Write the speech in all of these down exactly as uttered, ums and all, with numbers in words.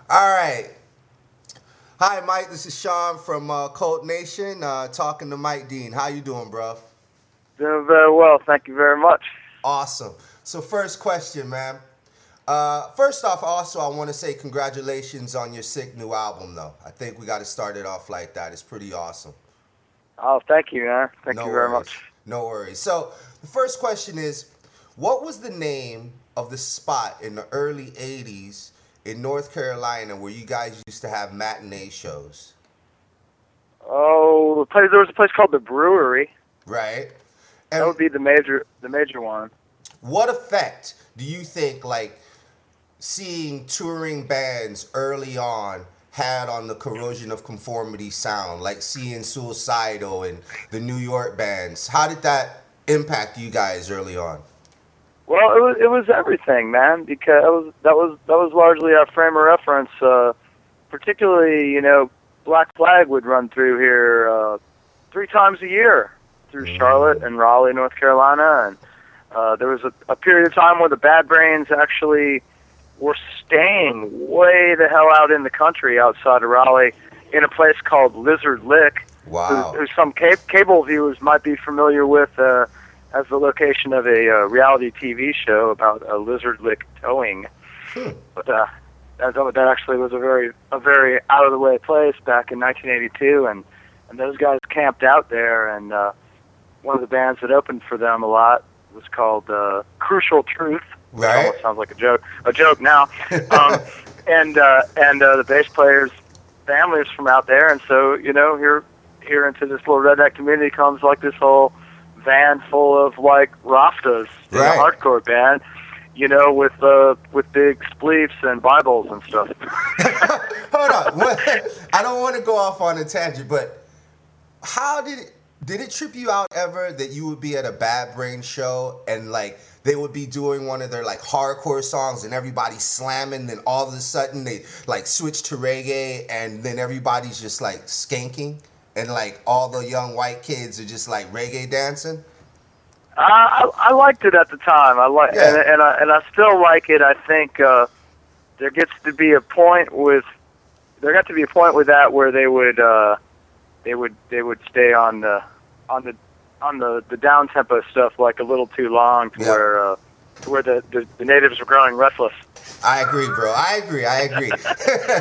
All right. Hi, Mike. This is Sean from uh, Cult Nation, uh, talking to Mike Dean. How you doing, bro? Doing very well. Thank you very much. Awesome. So, first question, man. Uh, first off, also, I want to say congratulations on your sick new album, though. I think we got to start it off like that. It's pretty awesome. Oh, thank you, man. Thank No you very worries. much. No worries. So, the first question is, what was the name of the spot in the early eighties in North Carolina where you guys used to have matinee shows? Oh, the place, there was a place called the Brewery. Right. And that would be the major, the major one. What effect do you think, like, seeing touring bands early on had on the Corrosion of Conformity sound, like seeing Suicidal and the New York bands? How did that impact you guys early on? Well, it was it was everything, man. Because it was, that was that was largely our frame of reference. Uh, particularly, you know, Black Flag would run through here uh, three times a year through mm. Charlotte and Raleigh, North Carolina, and uh, there was a, a period of time where the Bad Brains actually were staying way the hell out in the country outside of Raleigh in a place called Lizard Lick. Wow. Who, who some ca- cable viewers might be familiar with uh, as the location of a uh, reality T V show about a Lizard Lick towing. Hmm. But uh, that, that actually was a very a very out of the way place back in nineteen eighty-two, and, and those guys camped out there, and uh, one of the bands that opened for them a lot was called uh, Crucial Truth. Right. It almost sounds like a joke. A joke now. Um, and uh, and uh, the bass player's family is from out there, and so you know, here here into this little redneck community comes like this whole van full of like Rastas, right. a hardcore band, you know, with uh, with big spleefs and Bibles and stuff. Hold on, I don't want to go off on a tangent, but how did it, did it trip you out ever that you would be at a Bad Brain show and like they would be doing one of their like hardcore songs and everybody's slamming, then all of a sudden they like switch to reggae and then everybody's just like skanking and like all the young white kids are just like reggae dancing? Uh, I, I liked it at the time. I like, yeah. and, and I and I still like it. I think uh, there gets to be a point with there got to be a point with that where they would uh, they would they would stay on the on the on the, the down tempo stuff like a little too long to yeah. where uh, to where the, the, the natives were growing restless. I agree, bro. I agree. I agree. But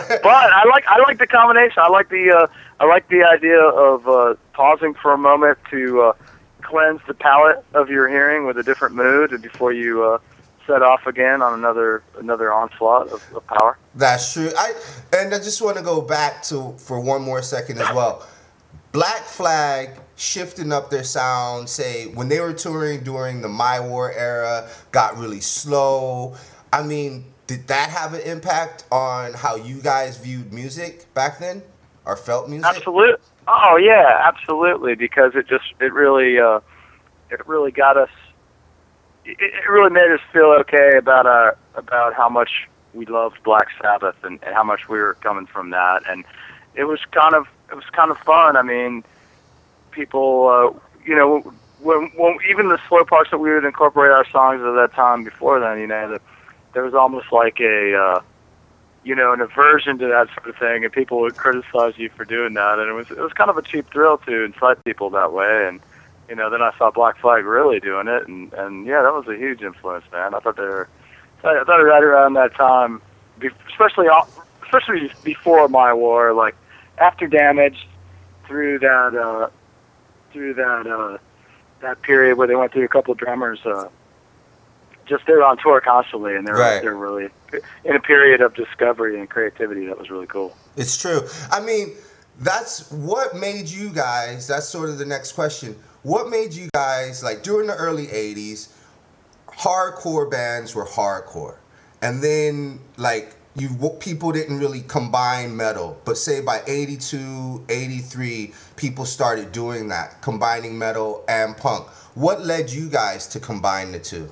I like I like the combination. I like the uh, I like the idea of uh, pausing for a moment to uh, cleanse the palate of your hearing with a different mood before you uh, set off again on another another onslaught of, of power. That's true. I and I just want to go back to for one more second as well. Black Flag shifting up their sound, say when they were touring during the My War era, got really slow. I mean, did that have an impact on how you guys viewed music back then, or felt music? Absolutely. Oh yeah, absolutely. Because it just it really uh, it really got us. It, it really made us feel okay about our about how much we loved Black Sabbath and, and how much we were coming from that, and it was kind of it was kind of fun. I mean, people, uh, you know, when, when even the slow parts that we would incorporate our songs at that time before then, you know, that there was almost like a, uh, you know, an aversion to that sort of thing, and people would criticize you for doing that, and it was it was kind of a cheap thrill to incite people that way, and you know, then I saw Black Flag really doing it, and and yeah, that was a huge influence, man. I thought they were, I thought right around that time, especially especially before My War, like after Damage, through that. Uh, through that uh, that period where they went through a couple of drummers, uh, just they were on tour constantly, and they were, right. they were really in a period of discovery and creativity that was really cool. It's true. I mean, that's what made you guys, that's sort of the next question, what made you guys, like during the early eighties, hardcore bands were hardcore, and then like you people didn't really combine metal, but say by eighty-two, eighty-three, people started doing that, combining metal and punk. What led you guys to combine the two?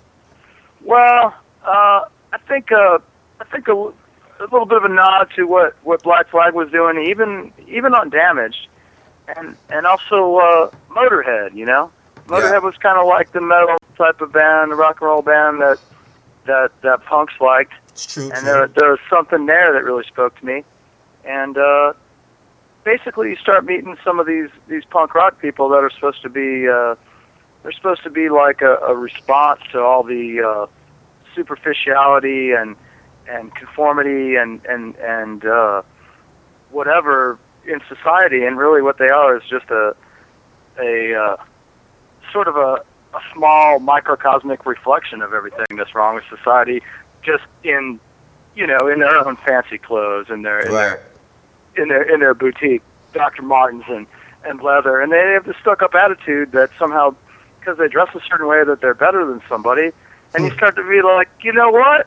Well, uh, I think uh, I think a, a little bit of a nod to what, what Black Flag was doing, even even on Damaged, and and also uh, Motorhead. You know, Motorhead yeah. was kind of like the metal type of band, the rock and roll band that that that punks liked. It's true. And true. there there was something there that really spoke to me, and uh, basically you start meeting some of these these punk rock people that are supposed to be uh, they're supposed to be like a, a response to all the uh, superficiality and and conformity and and and uh, whatever in society, and really what they are is just a a uh, sort of a, a small microcosmic reflection of everything that's wrong with society, just in you know in their own fancy clothes and their in Right. their in their in their boutique Doctor Martens and and leather, and they have this stuck up attitude that somehow because they dress a certain way that they're better than somebody. And you start to be like, you know what?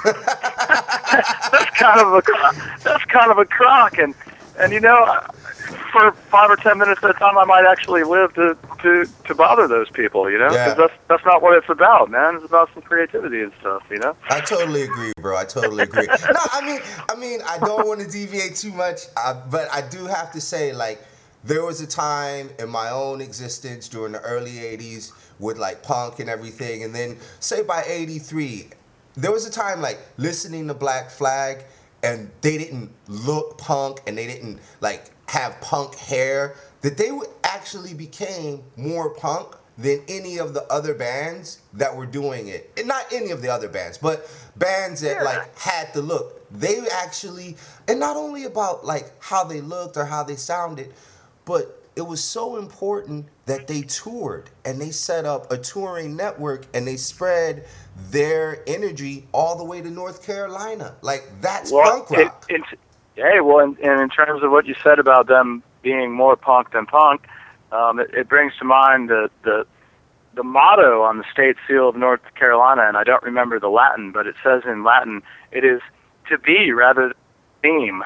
that's kind of a that's kind of a crock, and and you know, for five or ten minutes at a time, I might actually live to to to bother those people, you know, because Yeah. that's that's not what it's about, man. It's about some creativity and stuff, you know. I totally agree, bro. I totally agree. No, I mean, I mean, I don't want to deviate too much, uh, but I do have to say, like, there was a time in my own existence during the early eighties with like punk and everything, and then say by eighty-three, there was a time like listening to Black Flag, and they didn't look punk and they didn't like have punk hair, that they would actually became more punk than any of the other bands that were doing it. And not any of the other bands, but bands that Yeah. like had the look. They actually, and not only about like how they looked or how they sounded, but it was so important that they toured and they set up a touring network and they spread their energy all the way to North Carolina. Like, that's Well, punk rock. It, it's, hey, well, and, and in terms of what you said about them being more punk than punk, um, it, it brings to mind the, the the motto on the state seal of North Carolina, and I don't remember the Latin, but it says in Latin, it is to be rather than seem.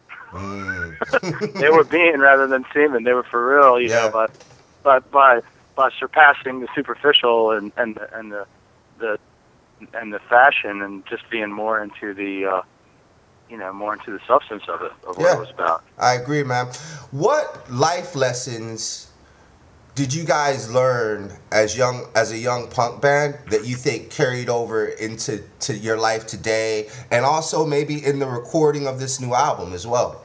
Mm. They were being rather than seeming. They were for real, you Yeah. know, by, by by by surpassing the superficial and and the, and the the and the fashion, and just being more into the uh, you know more into the substance of it, of what Yeah. it was about. I agree, man. What life lessons did you guys learn as young as a young punk band that you think carried over into to your life today, and also maybe in the recording of this new album as well?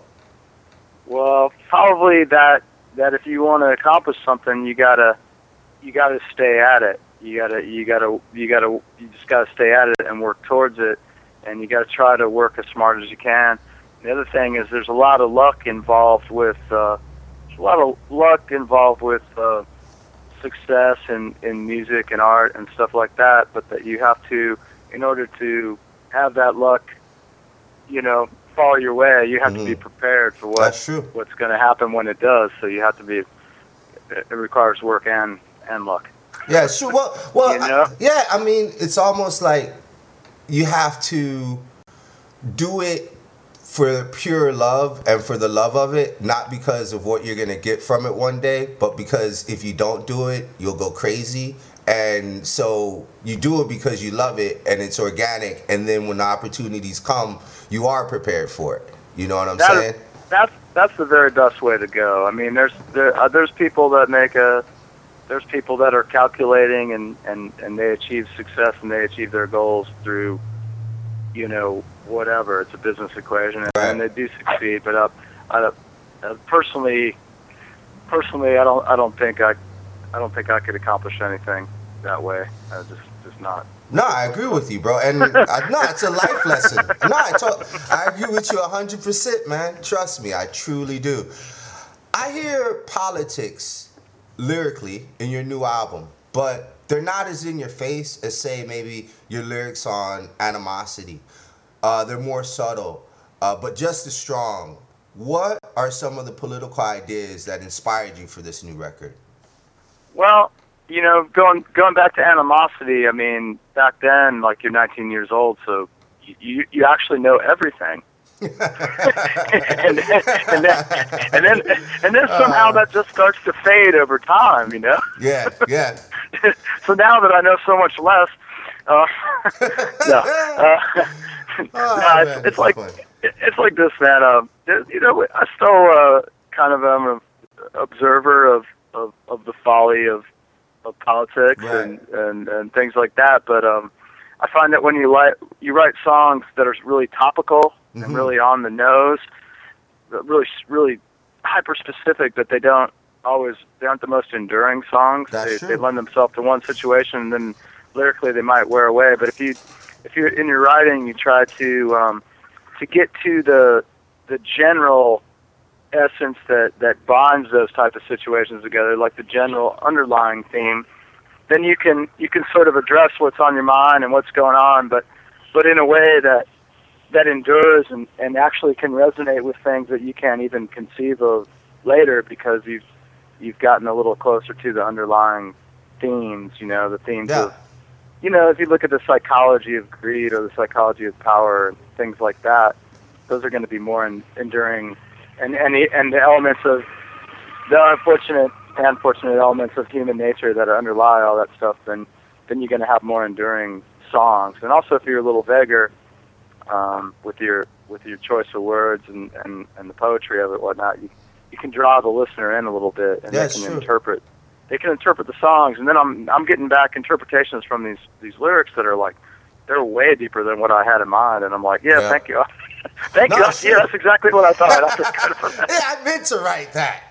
Well, probably that that if you want to accomplish something, you gotta you gotta stay at it. You gotta you gotta you gotta you just gotta stay at it and work towards it, and you gotta try to work as smart as you can. The other thing is there's a lot of luck involved with uh, there's a lot of luck involved with uh, success in, in music and art and stuff like that, but that you have to, in order to have that luck, you know, fall your way, you have Mhm. to be prepared for what That's true. what's going to happen when it does. So you have to be. It requires work and and luck. Yeah, sure. Well, well, You know? I- yeah. I mean, it's almost like you have to do it for pure love and for the love of it, not because of what you're gonna get from it one day, but because if you don't do it, you'll go crazy. And so you do it because you love it and it's organic. And then when the opportunities come, you are prepared for it. You know what I'm That is- saying? That's that's the very best way to go. I mean, there's there uh, there's people that make a there's people that are calculating and, and, and they achieve success and they achieve their goals through, you know, whatever. It's a business equation, and, Right. and they do succeed. But uh, I, uh, personally, personally, I don't I don't think I I don't think I could accomplish anything that way. I just just not. No, I agree with you, bro. And I, no, it's a life lesson. No, I, talk, I agree with you one hundred percent, man. Trust me, I truly do. I hear politics lyrically in your new album, but they're not as in your face as, say, maybe your lyrics on Animosity. Uh, they're more subtle, uh, but just as strong. What are some of the political ideas that inspired you for this new record? Well, you know, going going back to Animosity, I mean, back then, like, you're nineteen years old, so you you actually know everything. and, then, and then and then and then somehow Uh. that just starts to fade over time, you know. Yeah, yeah. So now that I know so much less, uh, no, uh, Oh, no, man, it's, this it's is like fun. it's like this, man. Uh, you know, I still uh, kind of am an observer of, of, of the folly of of politics Right. and, and, and things like that. But um, I find that when you write you write songs that are really topical mm-hmm. and really on the nose, really really hyper specific, but they don't always they aren't the most enduring songs. That's they, true. they lend themselves to one situation, and then lyrically they might wear away. But if you if you're in your writing, you try to um, to get to the the general essence that, that bonds those type of situations together, like the general underlying theme, then you can you can sort of address what's on your mind and what's going on, but but in a way that that endures and, and actually can resonate with things that you can't even conceive of later because you've you've gotten a little closer to the underlying themes, you know, the themes yeah. of, you know, if you look at the psychology of greed or the psychology of power and things like that, those are going to be more in, enduring. And and the, and the elements of the unfortunate and fortunate elements of human nature that underlie all that stuff, then then you're going to have more enduring songs. And also, if you're a little vaguer um, with your with your choice of words and, and, and the poetry of it, whatnot, you you can draw the listener in a little bit, and That's they can true. interpret. They can interpret the songs, and then I'm I'm getting back interpretations from these these lyrics that are like they're way deeper than what I had in mind, and I'm like, yeah, Yeah. thank you. Thank No, you. shit. Yeah, that's exactly what I thought. I feel good for that. Yeah, I meant to write that.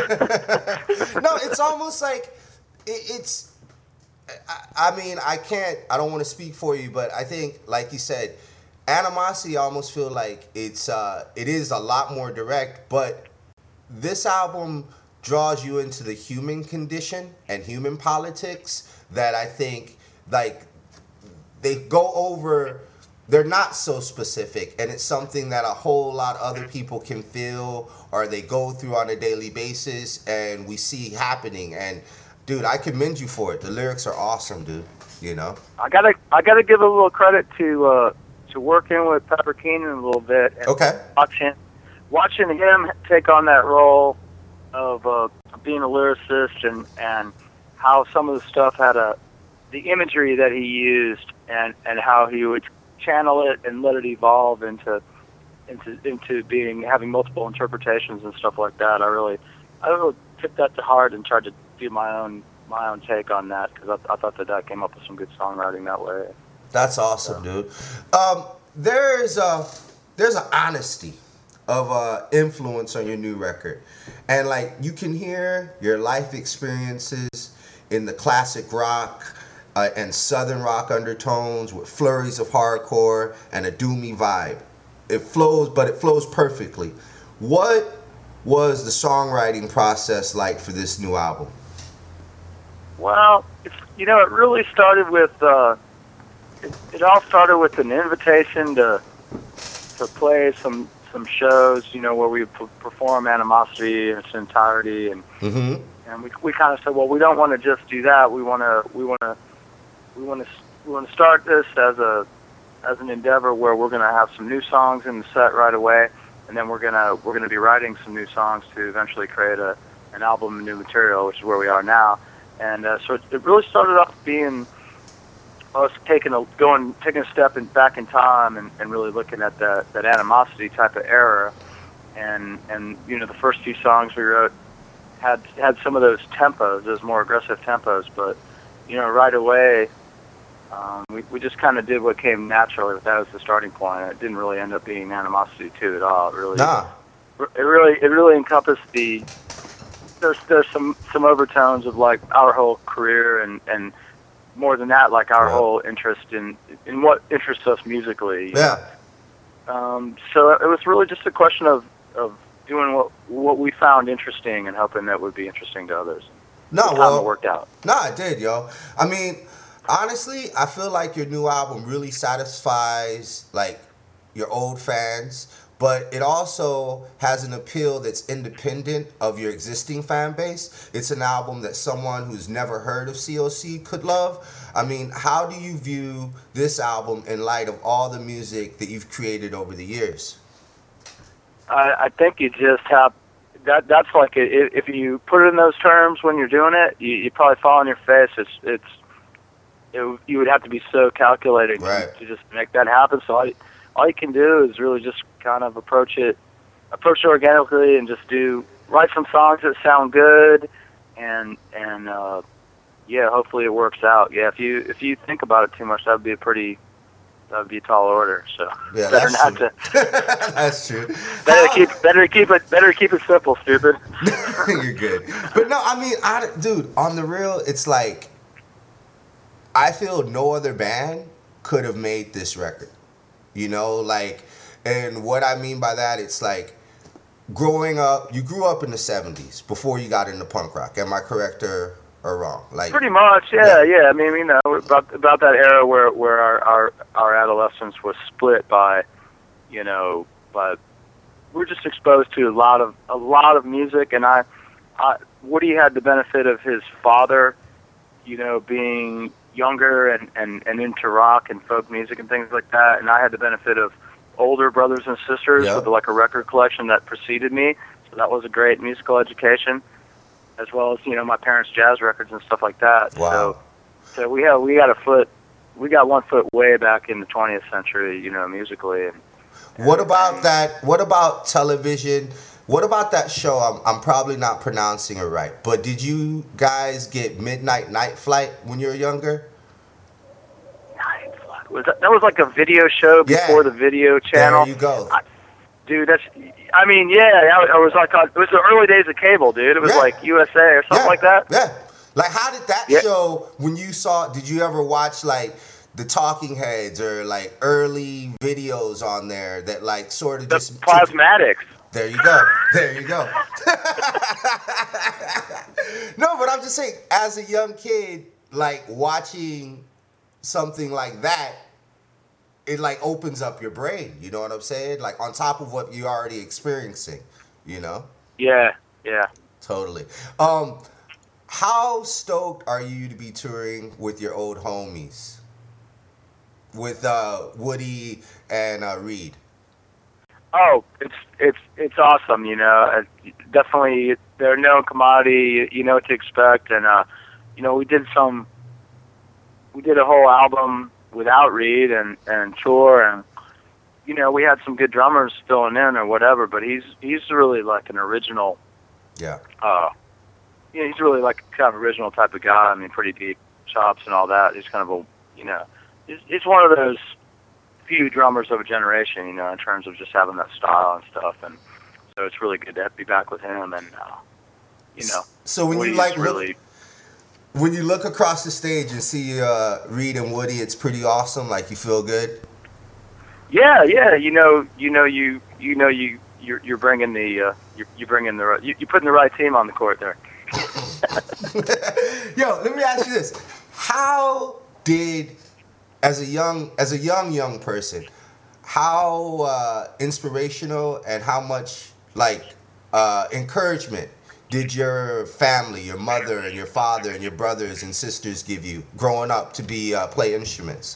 No, it's almost like it, it's. I, I mean, I can't. I don't want to speak for you, but I think, like you said, Animosity. I almost feel like it's. Uh, it is a lot more direct, but this album draws you into the human condition and human politics that I think, like, they go over. They're not so specific, and it's something that a whole lot of other people can feel or they go through on a daily basis, and we see happening. And dude, I commend you for it. The lyrics are awesome, dude. You know, I gotta I gotta give a little credit to uh, to working with Pepper Keenan a little bit. And okay. Watching watching him take on that role of uh, being a lyricist and and how some of the stuff had a the imagery that he used and and how he would channel it and let it evolve into into into being having multiple interpretations and stuff like that. I really I really took that to heart and tried to do my own my own take on that because I, I thought that that came up with some good songwriting that way. That's awesome, dude. Um, there's a there's an honesty of uh, influence on your new record, and like you can hear your life experiences in the classic rock. Uh, and southern rock undertones with flurries of hardcore and a doomy vibe. It flows, but it flows perfectly. What was the songwriting process like for this new album? Well, it's, you know, it really started with, uh, it, it all started with an invitation to to play some some shows, you know, where we p- perform Animosity in its entirety, and Mm-hmm. and we we kind of said, well, we don't want to just do that. We want to we want to We want to we want to start this as a as an endeavor where we're going to have some new songs in the set right away, and then we're gonna we're gonna be writing some new songs to eventually create a an album of new material, which is where we are now. And uh, so it, it really started off being us taking a going taking a step in, back in time and, and really looking at that that Animosity type of era. And and you know the first few songs we wrote had had some of those tempos, those more aggressive tempos, but you know right away. Um, we, we just kind of did what came naturally. That was the starting point. It didn't really end up being Animosity two at all. It really, Nah. it really, it really encompassed the. There's there's some, some overtones of like our whole career and, and more than that, like our Yeah. whole interest in in what interests us musically. you Yeah. know? Um, so it was really just a question of, of doing what what we found interesting and hoping that would be interesting to others. No, The time well, it worked out. No, it did, yo. I mean, honestly, I feel like your new album really satisfies like your old fans, but it also has an appeal that's independent of your existing fan base. It's an album that someone who's never heard of C O C could love. I mean, how do you view this album in light of all the music that you've created over the years? I, I think you just have that. That's like a, if you put it in those terms when you're doing it, you, you probably fall on your face. It's it's it, you would have to be so calculating Right. to, to just make that happen. So all you, all you can do is really just kind of approach it, approach it organically, and just do write some songs that sound good, and and uh, yeah, hopefully it works out. Yeah, if you if you think about it too much, that would be a pretty that would be a tall order. So yeah, better that's not true. to. That's true. Better How- keep better keep it better keep it simple, stupid. You're good. But no, I mean, I, dude, on the real, it's like, I feel no other band could have made this record. You know, like, and what I mean by that, it's like, growing up, you grew up in the seventies before you got into punk rock. Am I correct or, or wrong? Like, Pretty much, yeah, yeah. I mean, you know, about about that era where where our our, our adolescence was split by, you know, by we're just exposed to a lot of a lot of music, and I, I Woody had the benefit of his father, you know, being younger and, and, and into rock and folk music and things like that, and I had the benefit of older brothers and sisters Yep. with like a record collection that preceded me, so that was a great musical education, as well as, you know, my parents' jazz records and stuff like that. Wow. So, so we have we got a foot, we got one foot way back in the twentieth century, you know, musically. And, what about that? What about television? What about that show? I'm, I'm probably not pronouncing it right, but did you guys get Midnight Night Flight when you were younger? Was that, that was like a video show Yeah. before the video channel. There you go. I, dude, that's. I mean, yeah, I, I was like, on, it was the early days of cable, dude. It was Yeah. like U S A or something yeah. like that. Yeah. Like, how did that Yeah. show, when you saw, did you ever watch, like, the Talking Heads or, like, early videos on there that, like, sort of The just... Plasmatics. There you go. There you go. No, but I'm just saying, as a young kid, like, watching something like that, it, like, opens up your brain. You know what I'm saying? Like, on top of what you're already experiencing, you know? Yeah, yeah. Totally. Um, how stoked are you to be touring with your old homies? With uh, Woody and uh, Reed? Oh, it's it's it's awesome. You know, uh, definitely they're known commodity. You know what to expect, and uh, you know we did some, we did a whole album without Reed and and tour, and you know we had some good drummers filling in or whatever. But he's he's really like an original. Yeah. Uh, you know, he's really like kind of original type of guy. I mean, pretty deep chops and all that. He's kind of a, you know, he's, he's one of those few drummers of a generation, you know, in terms of just having that style and stuff. And so it's really good to be back with him. And uh, you know, so when Woody's you like really, look, when you look across the stage and see uh, Reed and Woody, it's pretty awesome. Like, you feel good. yeah, yeah. You know, you know, you you know, you you're you're bringing the uh, you're, you're bringing the right- you, you're putting the right team on the court there. Yo, let me ask you this: how did, as a young, as a young young person, how uh, inspirational and how much like uh, encouragement did your family, your mother and your father and your brothers and sisters give you growing up to be uh, play instruments?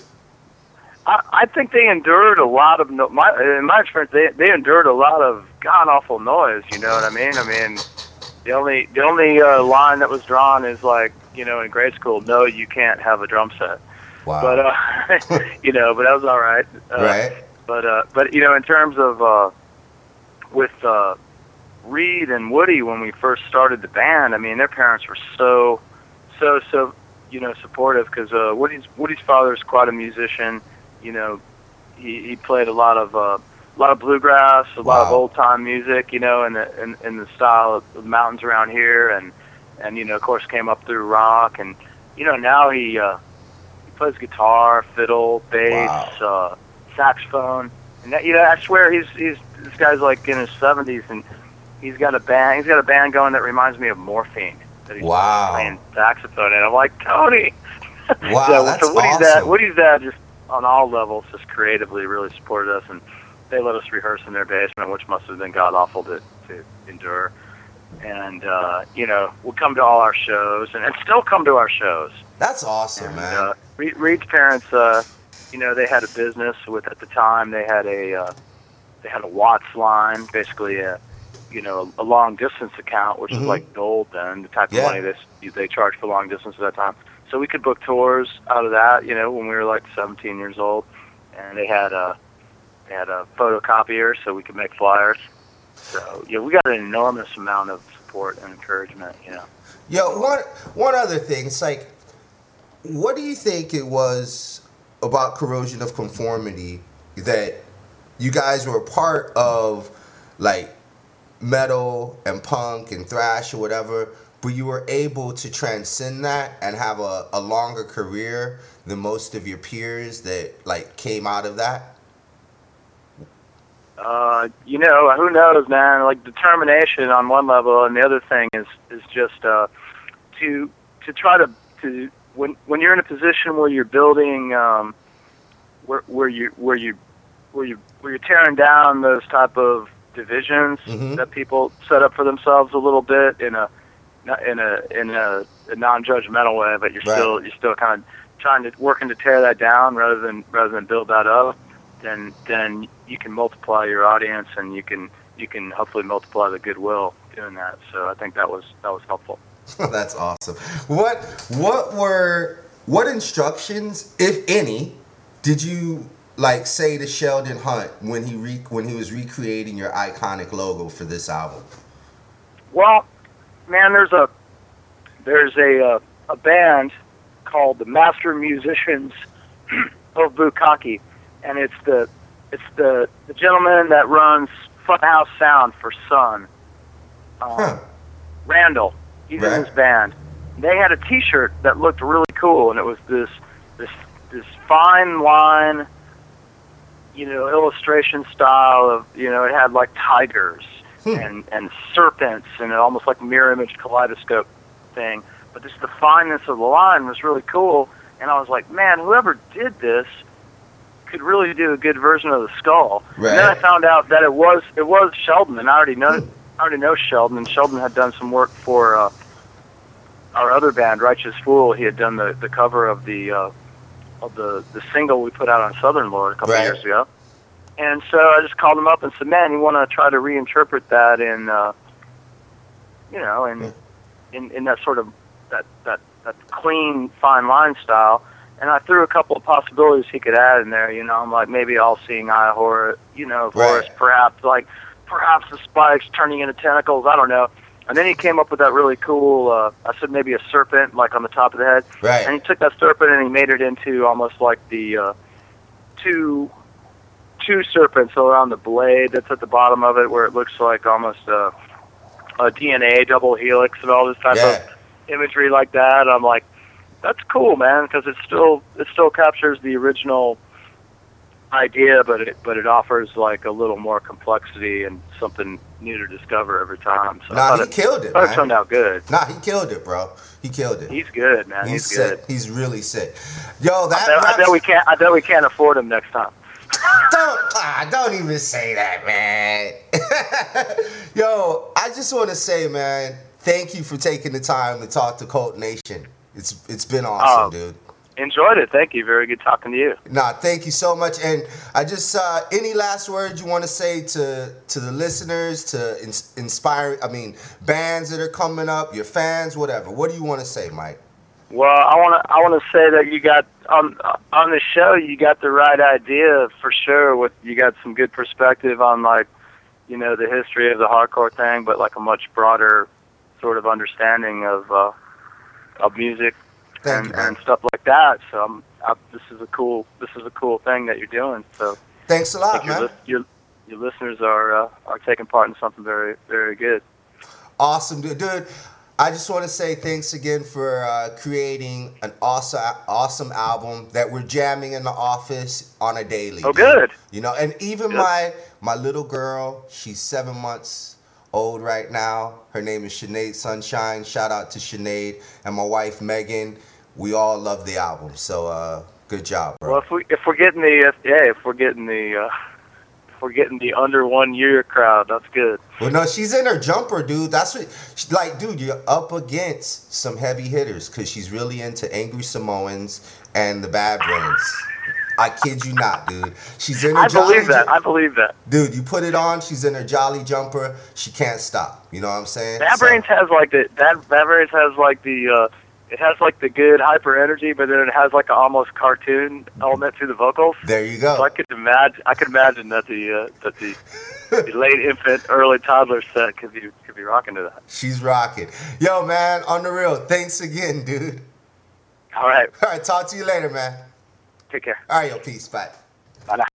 I, I think they endured a lot of no, my in my experience. They they endured a lot of god awful noise. You know what I mean? I mean, the only the only uh, line that was drawn is like, you know, in grade school, no, you can't have a drum set. Wow. But uh, you know, but that was all right. Uh, Right. But uh, but you know, in terms of uh, with uh, Reed and Woody, when we first started the band, I mean, their parents were so so so you know supportive, because uh, Woody's Woody's father is quite a musician. You know, he he played a lot of uh, a lot of bluegrass, a lot of Wow. old time music. You know, in the in, in the style of the mountains around here, and and you know, of course, came up through rock, and you know, now he uh, he plays guitar, fiddle, bass, uh, saxophone, and that, you know, I swear he's he's this guy's like in his seventies, and he's got a band he's got a band going that reminds me of Morphine. That he's Wow. playing saxophone, and I'm like, Tony. Wow, so, that's so Woody's awesome. dad, Woody's dad just on all levels just creatively really supported us, and they let us rehearse in their basement, which must have been god awful to, to endure. And uh, you know, would come to all our shows, and, and still come to our shows. That's awesome, And, man. uh, Reed, Reed's parents, uh, you know, they had a business with at the time. They had a uh, they had a Watts line, basically a you know a long distance account, which Mhm. was like gold then, the type Yeah. of money they they charged for long distance at that time. So we could book tours out of that, you know, when we were like seventeen years old, and they had a they had a photocopier, so we could make flyers. So yeah, we got an enormous amount of support and encouragement, you know. Yo, one one other thing. It's like, what do you think it was about Corrosion of Conformity that you guys were a part of, like metal and punk and thrash or whatever, but you were able to transcend that and have a, a longer career than most of your peers that like came out of that? Uh, you know, who knows, man? Like determination on one level, and the other thing is is just uh, to to try to to when when you're in a position where you're building, um, where where you where you where you where you're tearing down those type of divisions mm-hmm. that people set up for themselves a little bit in a in a in a, a non-judgmental way, but you're right. still you're still kind of trying to working to tear that down rather than rather than build that up. Then then you can multiply your audience, and you can you can hopefully multiply the goodwill doing that. So I think that was that was helpful. That's awesome. What what were what instructions, if any, did you like say to Sheldon Hunt when he re- when he was recreating your iconic logo for this album? Well, man, there's a there's a uh, a band called the Master Musicians of Bukkake, and it's the it's the the gentleman that runs Funhouse Sound for Sun, um, huh. Randall. He's right. in his band. They had a T-shirt that looked really cool, and it was this this this fine line, you know, illustration style of, you know, it had like tigers hmm. and, and serpents and almost like mirror image kaleidoscope thing. But just the fineness of the line was really cool. And I was like, man, whoever did this could really do a good version of the skull. Right. And then I found out that it was it was Sheldon, and I already know hmm. I already know Sheldon, and Sheldon had done some work for uh, our other band, Righteous Fool. He had done the, the cover of the uh, of the, the single we put out on Southern Lord a couple right. years ago. And so I just called him up and said, man, you want to try to reinterpret that in, uh, you know, in, yeah. in in that sort of, that, that, that clean, fine line style. And I threw a couple of possibilities he could add in there, you know. I'm like, maybe all-seeing eye horror, you know, Horus, right. perhaps, like, perhaps the spikes turning into tentacles, I don't know. And then he came up with that really cool, uh, I said maybe a serpent, like on the top of the head. Right. And he took that serpent and he made it into almost like the uh, two two serpents around the blade that's at the bottom of it, where it looks like almost a, a D N A double helix and all this type yeah. of imagery like that. I'm like, that's cool, man, because it still it still captures the original idea, but it but it offers like a little more complexity and something new to discover every time. So nah, he it, killed it, I thought man. it turned out good. Nah, he killed it, bro. He killed it. He's good, man. He's, He's, sick. good. He's really sick. Yo, that. I bet, I bet we can't. I bet we can't afford him next time. Don't ah, don't even say that, man. Yo, I just want to say, man, thank you for taking the time to talk to Cult Nation. It's it's been awesome, Um, dude. Enjoyed it. Thank you. Very good talking to you. Nah, thank you so much. And I just uh, any last words you want to say to to the listeners, to ins- inspire? I mean, bands that are coming up, your fans, whatever. What do you want to say, Mike? Well, I want to I want to say that you got on on the show. You got the right idea for sure. With you got some good perspective on, like, you know, the history of the hardcore thing, but like a much broader sort of understanding of uh, of music Thank and, you, man. and stuff like that. So I'm, I, this is a cool this is a cool thing that you're doing. So Thanks a I lot, think your, man. lis- your your listeners are uh, are taking part in something very very good. Awesome, dude. Dude, I just want to say thanks again for uh, creating an awesome, awesome album that we're jamming in the office on a daily. Oh, dude. good. You know, and even Good. my my little girl, she's seven months old right now. Her name is Sinead Sunshine. Shout out to Sinead and my wife Megan. We all love the album, so uh, good job, bro. Well, if we if we're getting the yeah, if we're getting the uh, if we're getting the under one year crowd, that's good. Well, no, she's in her jumper, dude. That's what, she, like, dude, you're up against some heavy hitters because she's really into Angry Samoans and the Bad Brains. I kid you not, dude. She's in her I jolly believe that. ju- I believe that. Dude, you put it on, she's in her jolly jumper. She can't stop. You know what I'm saying? Bad So- Brains has like the that Bad Brains has like the uh, it has like the good hyper energy, but then it has like an almost cartoon element to the vocals. There you go. So I could imagine I could imagine that the uh, that the, the late infant, early toddler set could be could be rocking to that. She's rocking. Yo, man, on the real, thanks again, dude. All right. All right, talk to you later, man. Take care. All right, yo, peace. Bye. Bye now.